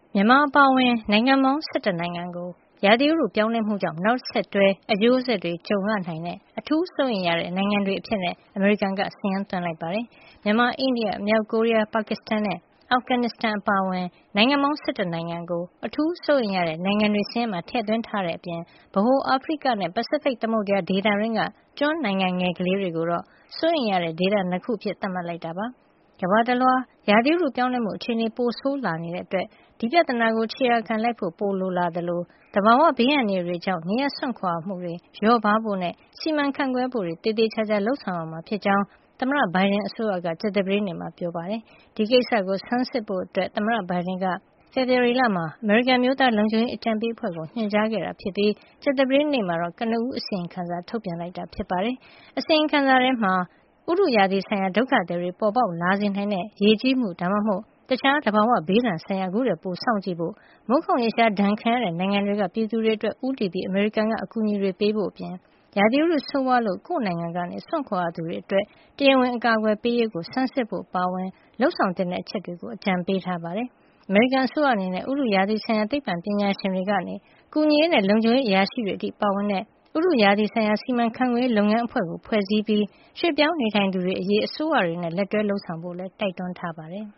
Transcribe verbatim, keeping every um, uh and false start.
မြန်မာအပါအဝင်နိုင်ငံပေါင်း၁၁နိုင်ငံကိုရာသီဥတုပြောင်းလဲမှုကြောင့်နောက်ဆက်တွဲအကျိုးဆက်တွေကြုံရနိုင်တဲ့အထူးစိုးရိမ်ရတဲ့နိုင်ငံတွေအဖြစ်အမေရိကန်ကစာရင်းသွင်းလိုက်ပါတယ်။မြန်မာ၊အိန္ဒိယ၊မြောက်ကိုရီးယား၊ပါကစ္စတန်နဲ့အာဖဂန်နစ္စတန်အပါအဝင်နိုင်ငံပေါင်း၁၁နိုင်ငံကိုအထူးစိုးရိမ်ရတဲ့နိုင်ငံတွေစာရင်းမှာထည့်သွင်းထားတဲ့အပြင်ဗဟိုအာဖရိကနဲ့ပစိဖိတ်သမုဒ္ဒရာဒေသတွင်းကကျွန်းနိုင်ငံငယ်ကလေးတွေကိုတော့စိုးရိမ်ရတဲ့ဒေသ၂ခုအဖြစ်သတ်မှတ်လိုက်တာပါ။ကမ္ဘာတလွှားရာသီဥတုပြောင်းလဲမှုအခြေအနေပိုဆိုးလာနေတဲ့အတွက်ဒီပြဿနာကိုခြေရာခံလိုက်ဖို့ပိုလိုလာသလိုသဘာဝဘေးအန္တရာယ်တွေကြောင့်နေရပ်စွန့်ခွာမှုတွေလျော့ပါးဖို့နဲ့စီမံခန့်ခွဲဖို့တွေသေသေချာချာလုပ်ဆောင်ရမှာဖြစ်ကြောင်းသမ္မတဘိုင်ဒန်အစိုးရကကြာသပတေးနေ့မှာပြောပါတယ်။ဒီကိစ္စကိုဆန်းစစ်ဖို့သမ္မတဘိုင်ဒန်ကဖေဖေါ်ဝါရီလမှာအမေရိကန်အမျိုးသားလုံခြုံရေးအကြံပေးအဖွဲ့ကိုညွှန်ကြားခဲ့တာဖြစ်ပြီးကြာသပတေးနေ့မှာတော့ကနဦးအစီရင်ခံစာထုတ်ပြန်လိုက်တာဖြစ်ပါတယ်။အစီရင်ခံစာထဲမှာဥတုရာသီဆိုင်ရာဒုက္ခသည်တွေပေါ်ပေါက်လာစေနိုင်တဲ့ရေကြီးမှုဒါမှမဟုတ်တခြားသဘာဝဘေးဒဏ်ဆိုင်ရာအခုထက်ပိုစောင့်ကြည့်ဖို့မိုးခုံရေရှားဒဏ်ခံရတဲ့နိုင်ငံတွေကပြည်သူတွေအတွက်ဦးတည်ပြီးအမေရိကန်ကအကူအညီတွေပေးဖို့အပြင်ရာသီဥတုဆိုးဝါးလို့ကိုယ့်နိုင်ငံကနေစွန့်ခွာရသူတွေအတွက်တရားဝင်အကာအကွယ်ပေးရေးကိုဆန်းစစ်ဖို့ပါဝင်လုပ်ဆောင်တဲ့အချက်တွေကိုအကြံပေးထားပါတယ်။အမေရိကန်အစိုးရအနေနဲ့ဥတုရာသီဆိုင်ရာသိပ္ပံပညာရှင်တွေကနေကူညီရေးနဲ့လုံခြုံရေးအရာရှိတွေအထိပါဝင်တဲ့ဥတုရာသီဆိုင်ရာစီမံခန့်ခွဲရေးလုပ်ငန်းအဖွဲ့ကိုဖွဲ့စည်းပြီးရွှေ့ပြောင်းနေထိုင်သူတွေအရေးအစိုးရတွေနဲ့လက်တွဲလုပ်ဆောင်ဖို့လည်းတိုက်တွန်းထားပါတယ်။